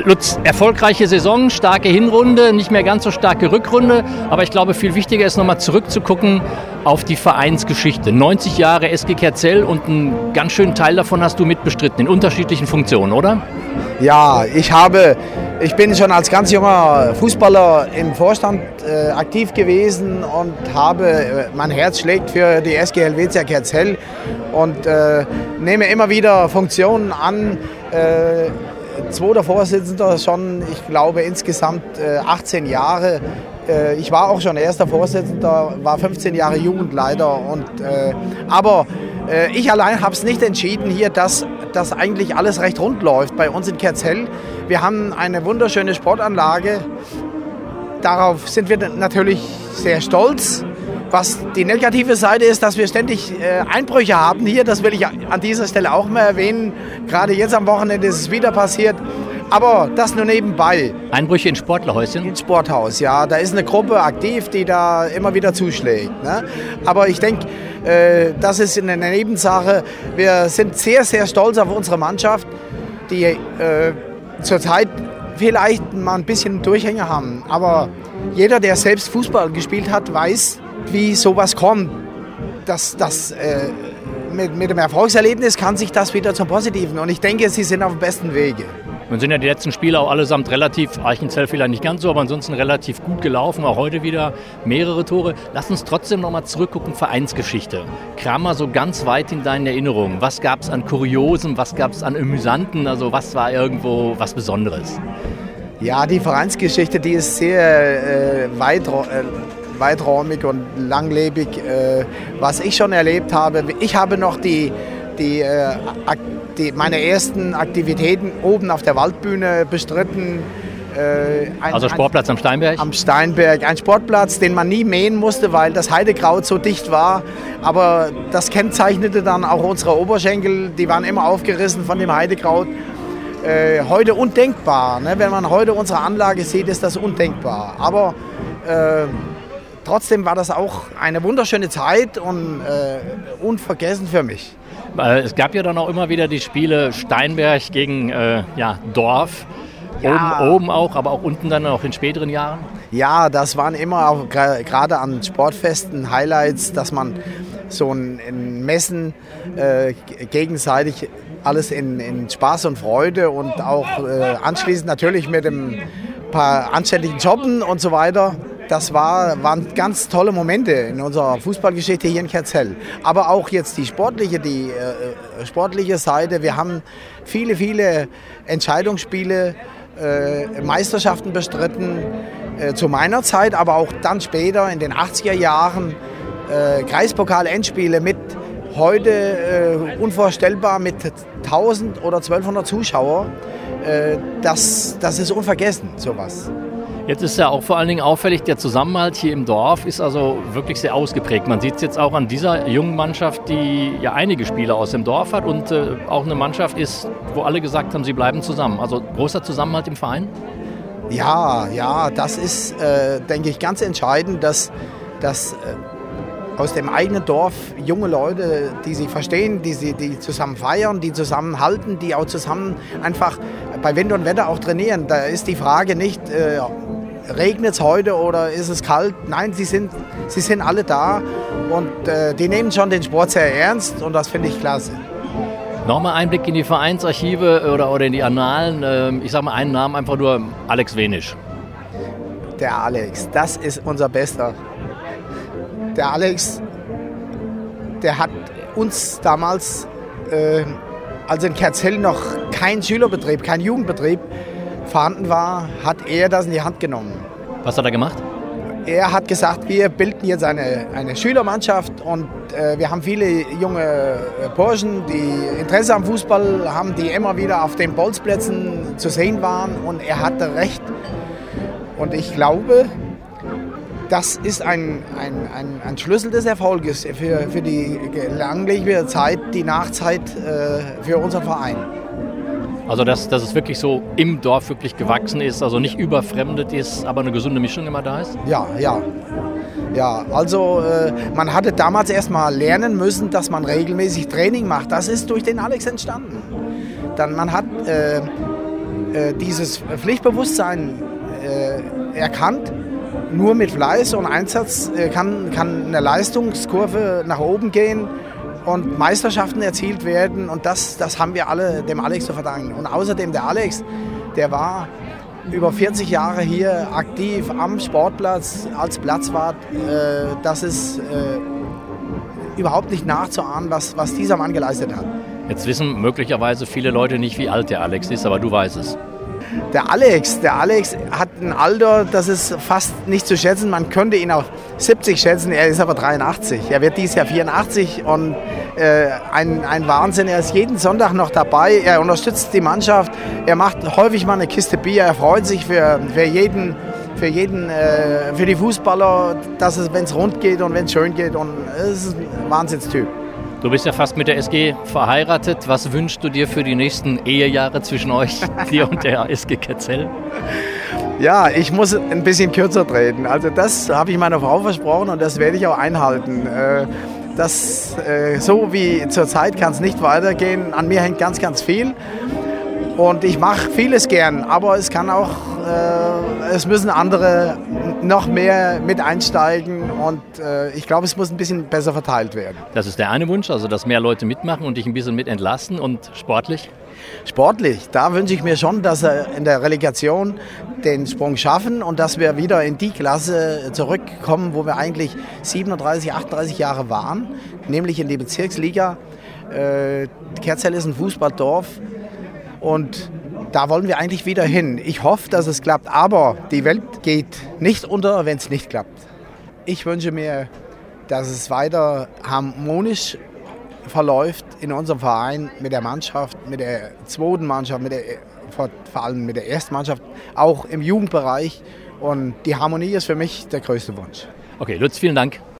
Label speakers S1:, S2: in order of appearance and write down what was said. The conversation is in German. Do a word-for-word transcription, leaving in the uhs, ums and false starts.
S1: Lutz, erfolgreiche Saison, starke Hinrunde, nicht mehr ganz so starke Rückrunde, aber ich glaube, viel wichtiger ist nochmal zurückzugucken auf die Vereinsgeschichte. neunzig Jahre S G Kerzell und einen ganz schönen Teil davon hast du mitbestritten, in unterschiedlichen Funktionen, oder?
S2: Ja, ich habe, ich bin schon als ganz junger Fußballer im Vorstand äh, aktiv gewesen und habe, äh, mein Herz schlägt für die S G Helvetia Kerzell und äh, nehme immer wieder Funktionen an. Äh, Zweiter Vorsitzender schon, ich glaube insgesamt äh, achtzehn Jahre. Äh, ich war auch schon erster Vorsitzender, war fünfzehn Jahre Jugendleiter. Und, äh, aber äh, ich allein habe es nicht entschieden hier, dass, dass eigentlich alles recht rund läuft bei uns in Kerzell. Wir haben eine wunderschöne Sportanlage. Darauf sind wir natürlich sehr stolz. Was die negative Seite ist, dass wir ständig äh, Einbrüche haben hier, das will ich an dieser Stelle auch mal erwähnen. Gerade jetzt am Wochenende ist es wieder passiert, aber das nur nebenbei.
S1: Einbrüche in Sportlerhäuschen?
S2: Ins Sporthaus, ja. Da ist eine Gruppe aktiv, die da immer wieder zuschlägt. Ne? Aber ich denke, äh, das ist eine Nebensache. Wir sind sehr, sehr stolz auf unsere Mannschaft, die äh, zurzeit vielleicht mal ein bisschen Durchhänger haben. Aber jeder, der selbst Fußball gespielt hat, weiß, wie sowas kommt. Das, das, äh, mit, mit dem Erfolgserlebnis kann sich das wieder zum Positiven. Und ich denke, sie sind auf dem besten Wege.
S1: Nun sind ja die letzten Spiele auch allesamt relativ, Eichenzell vielleicht nicht ganz so, aber ansonsten relativ gut gelaufen. Auch heute wieder mehrere Tore. Lass uns trotzdem nochmal zurückgucken, Vereinsgeschichte. Kram mal so ganz weit in deinen Erinnerungen. Was gab es an Kuriosen, was gab es an Amüsanten? Also was war irgendwo was Besonderes?
S2: Ja, die Vereinsgeschichte, die ist sehr äh, weit... Äh, weiträumig und langlebig, äh, was ich schon erlebt habe. Ich habe noch die, die, äh, die, meine ersten Aktivitäten oben auf der Waldbühne bestritten.
S1: Äh, ein, also Sportplatz
S2: ein,
S1: am Steinberg?
S2: Am Steinberg. Ein Sportplatz, den man nie mähen musste, weil das Heidekraut so dicht war. Aber das kennzeichnete dann auch unsere Oberschenkel. Die waren immer aufgerissen von dem Heidekraut. Äh, heute undenkbar. Ne? Wenn man heute unsere Anlage sieht, ist das undenkbar. Aber äh, trotzdem war das auch eine wunderschöne Zeit und äh, unvergessen für mich.
S1: Es gab ja dann auch immer wieder die Spiele Steinberg gegen äh, ja, Dorf. Ja. Oben, oben auch, aber auch unten dann auch in späteren Jahren?
S2: Ja, das waren immer auch gerade an Sportfesten Highlights, dass man so ein, ein Messen äh, gegenseitig alles in, in Spaß und Freude und auch äh, anschließend natürlich mit ein paar anständigen Jobben und so weiter. Das war, waren ganz tolle Momente in unserer Fußballgeschichte hier in Kerzell. Aber auch jetzt die sportliche, die äh, sportliche Seite. Wir haben viele, viele Entscheidungsspiele, äh, Meisterschaften bestritten. Äh, zu meiner Zeit, aber auch dann später in den achtziger Jahren äh, Kreispokal-Endspiele mit heute äh, unvorstellbar mit tausend oder zwölfhundert Zuschauer. Äh, das, das ist unvergessen, sowas.
S1: Jetzt ist ja auch vor allen Dingen auffällig, der Zusammenhalt hier im Dorf ist also wirklich sehr ausgeprägt. Man sieht es jetzt auch an dieser jungen Mannschaft, die ja einige Spieler aus dem Dorf hat und äh, auch eine Mannschaft ist, wo alle gesagt haben, sie bleiben zusammen. Also großer Zusammenhalt im Verein?
S2: Ja, ja, das ist, äh, denke ich, ganz entscheidend, dass, dass äh, aus dem eigenen Dorf junge Leute, die sich verstehen, die, sie, die zusammen feiern, die zusammen halten, die auch zusammen einfach bei Wind und Wetter auch trainieren. Da ist die Frage nicht, äh, regnet es heute oder ist es kalt? Nein, sie sind, sie sind alle da und äh, die nehmen schon den Sport sehr ernst und das finde ich klasse.
S1: Nochmal Einblick in die Vereinsarchive oder, oder in die Annalen. Ich sage mal einen Namen, einfach nur Alex Wenisch.
S2: Der Alex, das ist unser Bester. Der Alex, der hat uns damals, äh, als in Kerzell noch kein Schülerbetrieb, kein Jugendbetrieb vorhanden war, hat er das in die Hand genommen.
S1: Was hat er gemacht?
S2: Er hat gesagt, wir bilden jetzt eine, eine Schülermannschaft und äh, wir haben viele junge äh, Burschen, die Interesse am Fußball haben, die immer wieder auf den Bolzplätzen zu sehen waren und er hatte recht. Und ich glaube, das ist ein, ein, ein, ein Schlüssel des Erfolges für, für die langlebige Zeit, die Nachzeit äh, für unseren Verein.
S1: Also dass, dass es wirklich so im Dorf wirklich gewachsen ist, also nicht überfremdet ist, aber eine gesunde Mischung immer da ist?
S2: Ja, ja. Ja, also äh, man hatte damals erst mal lernen müssen, dass man regelmäßig Training macht. Das ist durch den Alex entstanden. Dann man hat äh, äh, dieses Pflichtbewusstsein äh, erkannt. Nur mit Fleiß und Einsatz äh, kann, kann eine Leistungskurve nach oben gehen und Meisterschaften erzielt werden. Und das, das haben wir alle dem Alex zu verdanken. Und außerdem der Alex, der war über vierzig Jahre hier aktiv am Sportplatz als Platzwart. Äh, das ist äh, überhaupt nicht nachzuahmen, was, was dieser Mann geleistet hat.
S1: Jetzt wissen möglicherweise viele Leute nicht, wie alt der Alex ist, aber du weißt es.
S2: Der Alex, der Alex hat ein Alter, das ist fast nicht zu schätzen. Man könnte ihn auf siebzig schätzen, er ist aber dreiundachtzig. Er wird dieses Jahr vierundachtzig und äh, ein, ein Wahnsinn. Er ist jeden Sonntag noch dabei, er unterstützt die Mannschaft, er macht häufig mal eine Kiste Bier, er freut sich für, für jeden, für, jeden äh, für die Fußballer, dass es, wenn es rund geht und wenn es schön geht. Und es ist ein Wahnsinnstyp.
S1: Du bist ja fast mit der S G verheiratet. Was wünschst du dir für die nächsten Ehejahre zwischen euch, dir und der S G Ketzell?
S2: Ja, ich muss ein bisschen kürzer treten. Also das habe ich meiner Frau versprochen und das werde ich auch einhalten. Das, so wie zurzeit kann es nicht weitergehen. An mir hängt ganz, ganz viel. Und ich mache vieles gern, aber es kann auch, äh, es müssen andere noch mehr mit einsteigen und äh, ich glaube, es muss ein bisschen besser verteilt werden.
S1: Das ist der eine Wunsch, also dass mehr Leute mitmachen und dich ein bisschen mit entlasten. Und sportlich?
S2: Sportlich, da wünsche ich mir schon, dass wir in der Relegation den Sprung schaffen und dass wir wieder in die Klasse zurückkommen, wo wir eigentlich siebenunddreißig, achtunddreißig Jahre waren, nämlich in die Bezirksliga. Äh, Kerzell ist ein Fußballdorf. Und da wollen wir eigentlich wieder hin. Ich hoffe, dass es klappt, aber die Welt geht nicht unter, wenn es nicht klappt. Ich wünsche mir, dass es weiter harmonisch verläuft in unserem Verein mit der Mannschaft, mit der zweiten Mannschaft, mit der, vor, vor allem mit der ersten Mannschaft, auch im Jugendbereich. Und die Harmonie ist für mich der größte Wunsch.
S1: Okay, Lutz, vielen Dank.